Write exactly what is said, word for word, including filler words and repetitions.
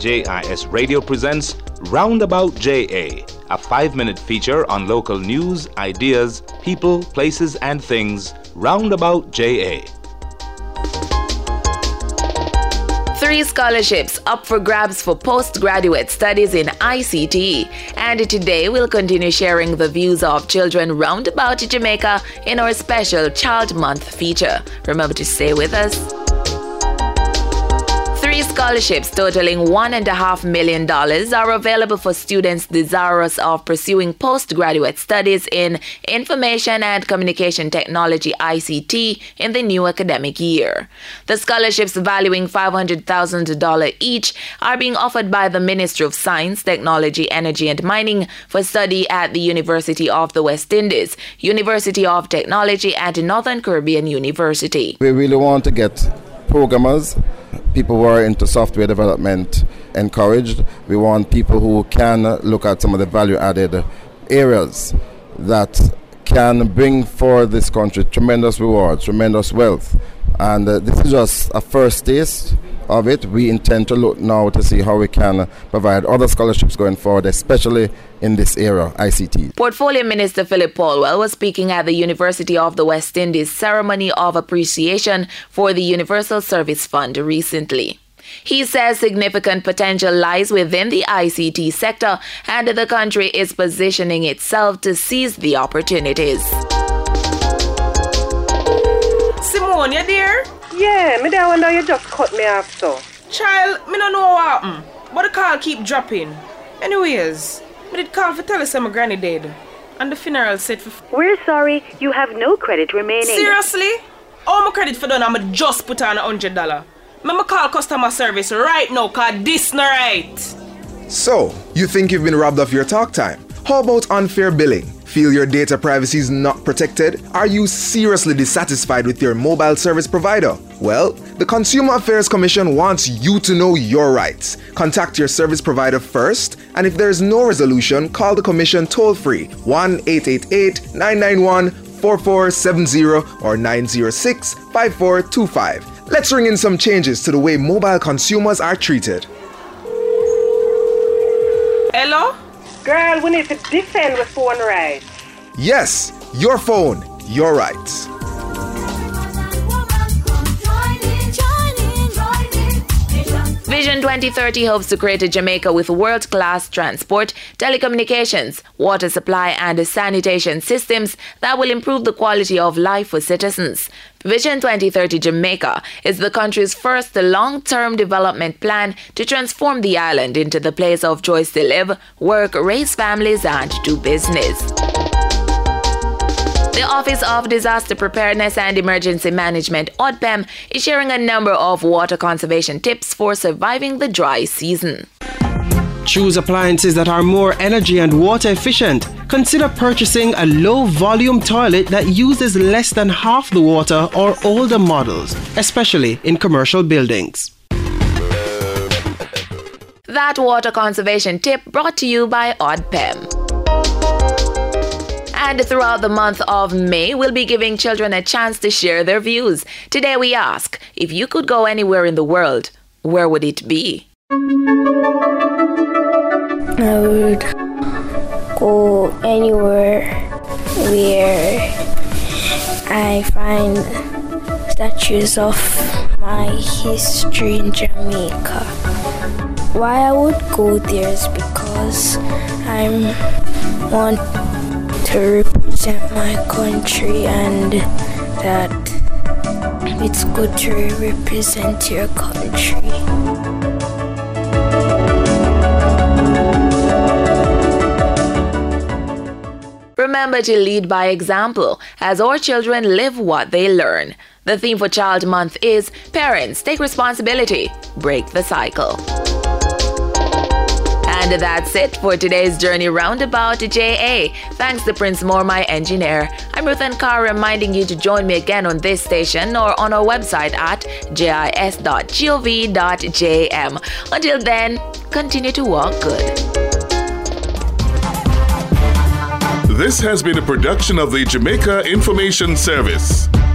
J I S Radio presents Roundabout J A, a five-minute feature on local news, ideas, people, places, and things. Roundabout J A. Three scholarships up for grabs for postgraduate studies in I C T. And today we'll continue sharing the views of children round about Jamaica in our special Child Month feature. Remember to stay with us. Three scholarships totaling one and a half million dollars are available for students desirous of pursuing postgraduate studies in Information and Communication Technology I C T in the new academic year. The scholarships, valuing five hundred thousand dollars each, are being offered by the Ministry of Science, Technology, Energy and Mining for study at the University of the West Indies, University of Technology and Northern Caribbean University. We really want to get programmers, people who are into software development encouraged. We want people who can look at some of the value-added areas that can bring for this country tremendous rewards, tremendous wealth. And uh, this is just a first taste of it. We intend to look now to see how we can provide other scholarships going forward, especially in this area, I C T. Portfolio Minister Philip Paulwell was speaking at the University of the West Indies ceremony of appreciation for the Universal Service Fund recently. He says significant potential lies within the I C T sector and the country is positioning itself to seize the opportunities. Simone, you there? Yeah, me there wonder you just cut me off so. Child, me don't know what happened, but the call keep dropping. Anyways, me did call for tell us my granny dead, and the funeral set for... We're sorry, you have no credit remaining. Seriously? All my credit for done, I'ma just put on a hundred dollar. Me call customer service right now, cause this no right. So, you think you've been robbed of your talk time? How about unfair billing? Feel your data privacy is not protected? Are you seriously dissatisfied with your mobile service provider? Well, the Consumer Affairs Commission wants you to know your rights. Contact your service provider first, and if there is no resolution, call the Commission toll-free one eight eight eight, nine nine one, four four seven zero or nine zero six, five four two five. Let's ring in some changes to the way mobile consumers are treated. Hello? Girl, we need to defend the phone rights. Yes, your phone, your rights. Vision twenty thirty hopes to create a Jamaica with world-class transport, telecommunications, water supply and sanitation systems that will improve the quality of life for citizens. Vision twenty thirty Jamaica is the country's first long-term development plan to transform the island into the place of choice to live, work, raise families and do business. The Office of Disaster Preparedness and Emergency Management, O D P E M, is sharing a number of water conservation tips for surviving the dry season. Choose appliances that are more energy and water efficient. Consider purchasing a low-volume toilet that uses less than half the water or older models, especially in commercial buildings. That water conservation tip brought to you by O D P E M. And throughout the month of May, we'll be giving children a chance to share their views. Today we ask, if you could go anywhere in the world, where would it be? I would go anywhere where I find statues of my history in Jamaica. Why I would go there is because I want to represent my country and that it's good to represent your country. Remember to lead by example, as our children live what they learn. The theme for Child Month is Parents, Take Responsibility, Break the Cycle. And that's it for today's journey roundabout to J A. Thanks to Prince Moore, my engineer. I'm Ruth and Carr, reminding you to join me again on this station or on our website at jis dot gov dot jm. Until then, continue to walk good. This has been a production of the Jamaica Information Service.